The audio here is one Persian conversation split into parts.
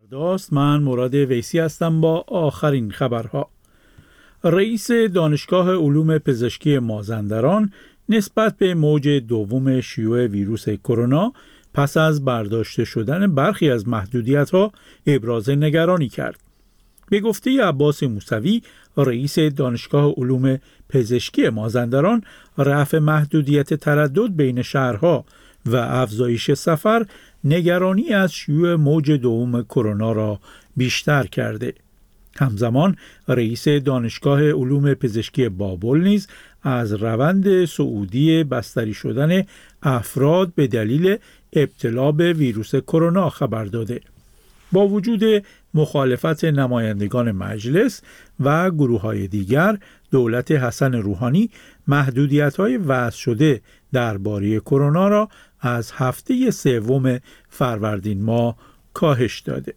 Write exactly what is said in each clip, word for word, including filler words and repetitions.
داست من مراد ویسی هستم با آخرین خبرها. رئیس دانشگاه علوم پزشکی مازندران نسبت به موج دوم شیوع ویروس کرونا پس از برداشته شدن برخی از محدودیت‌ها ابراز نگرانی کرد. به گفته عباس موسوی رئیس دانشگاه علوم پزشکی مازندران، رفع محدودیت تردد بین شهرها و افزایش سفر نگرانی از شیوع موج دوم کرونا را بیشتر کرده. همزمان رئیس دانشگاه علوم پزشکی بابل نیز از روند صعودی بستری شدن افراد به دلیل ابتلا به ویروس کرونا خبر داده. با وجود مخالفت نمایندگان مجلس و گروه‌های دیگر، دولت حسن روحانی محدودیت‌های وضع شده درباره کرونا را از هفته سوم فروردین ماه کاهش داده.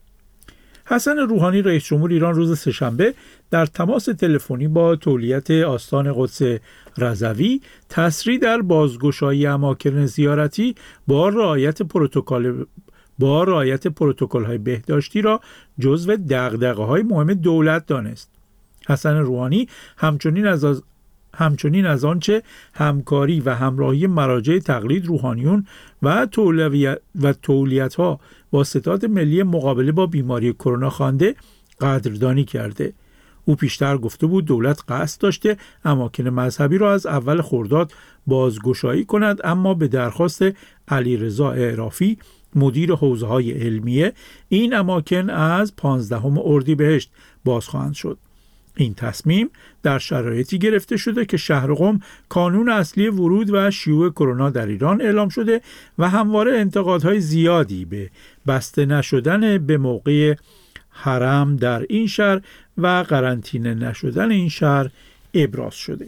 حسن روحانی رئیس جمهور ایران روز سه‌شنبه در تماس تلفنی با تولیت آستان قدس رضوی تسریع در بازگشایی اماکن زیارتی با رعایت پروتکل با رعایت پروتکل‌های بهداشتی را جزو دغدغه‌های مهم دولت دانست. حسن روحانی همچنین از همچنین از آنچه همکاری و همراهی مراجع تقلید روحانیون و تولیت و تولیت‌ها با ستاد ملی مقابله با بیماری کرونا خوانده قدردانی کرده. او پیشتر گفته بود دولت قصد داشته اماکن مذهبی را از اول خرداد بازگشایی کند، اما به درخواست علیرضا اعرافی مدیر حوزه‌های علمیه این اماکن از پانزدهم اردیبهشت باز خواهند شد. این تصمیم در شرایطی گرفته شده که شهر قم کانون اصلی ورود و شیوع کرونا در ایران اعلام شده و همواره انتقادهای زیادی به بسته نشدن به موقع حرم در این شهر و قرنطینه نشدن این شهر ابراز شده.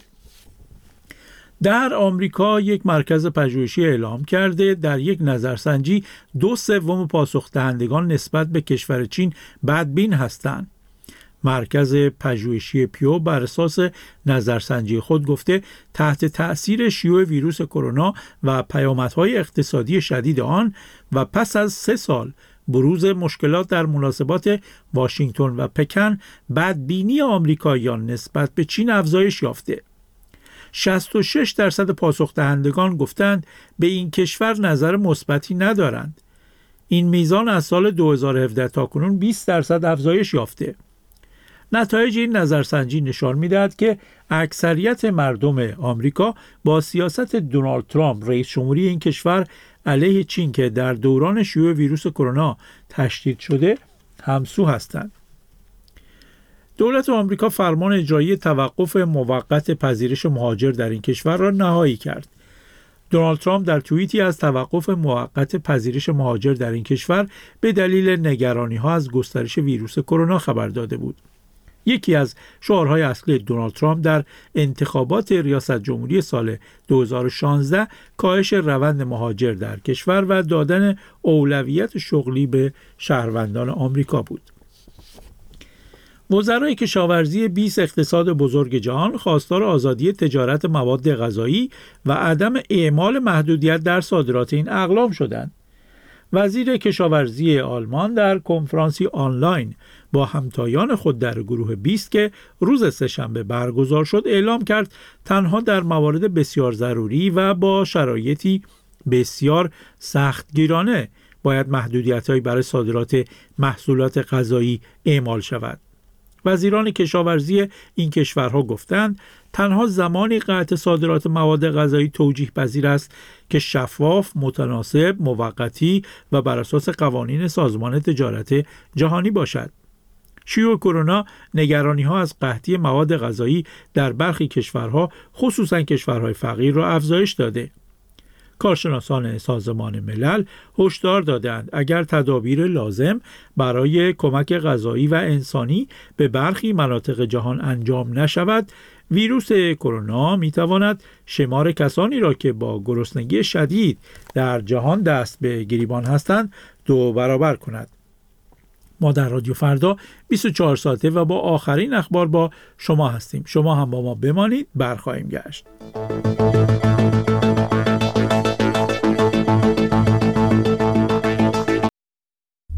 در آمریکا یک مرکز پژوهشی اعلام کرده در یک نظرسنجی دو سوم پاسخ دهندگان نسبت به کشور چین بدبین هستند. مرکز پژوهشی پیو بر اساس نظرسنجی خود گفته تحت تأثیر شیوع ویروس کرونا و پیامدهای اقتصادی شدید آن و پس از سه سال بروز مشکلات در مناسبات واشنگتن و پکن، بدبینی آمریکاییان نسبت به چین افزایش یافته. شصت و شش درصد پاسخ دهندگان گفتند به این کشور نظر مثبتی ندارند. این میزان از سال دو هزار و هفده تا کنون بیست درصد افزایش یافته. نتایج این نظرسنجی نشان می‌دهد که اکثریت مردم آمریکا با سیاست دونالد ترامپ رئیس جمهوری این کشور علیه چین که در دوران شیوع ویروس کرونا تشدید شده همسو هستند. دولت آمریکا فرمان اجرایی توقف موقت پذیرش مهاجر در این کشور را نهایی کرد. دونالد ترامپ در توییتی از توقف موقت پذیرش مهاجر در این کشور به دلیل نگرانی‌ها از گسترش ویروس کرونا خبر داده بود. یکی از شعارهای اصلی دونالد ترامپ در انتخابات ریاست جمهوری سال دو هزار و شانزده کاهش روند مهاجر در کشور و دادن اولویت شغلی به شهروندان آمریکا بود. وزرای کشاورزی بیست اقتصاد بزرگ جهان خواستار آزادی تجارت مواد غذایی و عدم اعمال محدودیت در صادرات این اقلام شدند. وزیر کشاورزی آلمان در کنفرانسی آنلاین با همتایان خود در گروه بیست که روز سه‌شنبه برگزار شد اعلام کرد تنها در موارد بسیار ضروری و با شرایطی بسیار سختگیرانه باید محدودیت‌هایی برای صادرات محصولات غذایی اعمال شود. وزیران کشاورزی این کشورها گفتند تنها زمانی قطع صادرات مواد غذایی توجیه پذیر است که شفاف، متناسب، موقتی و بر اساس قوانین سازمان تجارت جهانی باشد. شیوع کرونا نگرانی‌ها از قحطی مواد غذایی در برخی کشورها، خصوصاً کشورهای فقیر را افزایش داده. کارشناسان سازمان ملل هشدار دادند اگر تدابیر لازم برای کمک غذایی و انسانی به برخی مناطق جهان انجام نشود، ویروس کرونا میتواند شمار کسانی را که با گرسنگی شدید در جهان دست به گریبان هستند دو برابر کند. ما در رادیو فردا بیست و چهار ساعته و با آخرین اخبار با شما هستیم. شما هم با ما بمانید، برخواهیم گشت.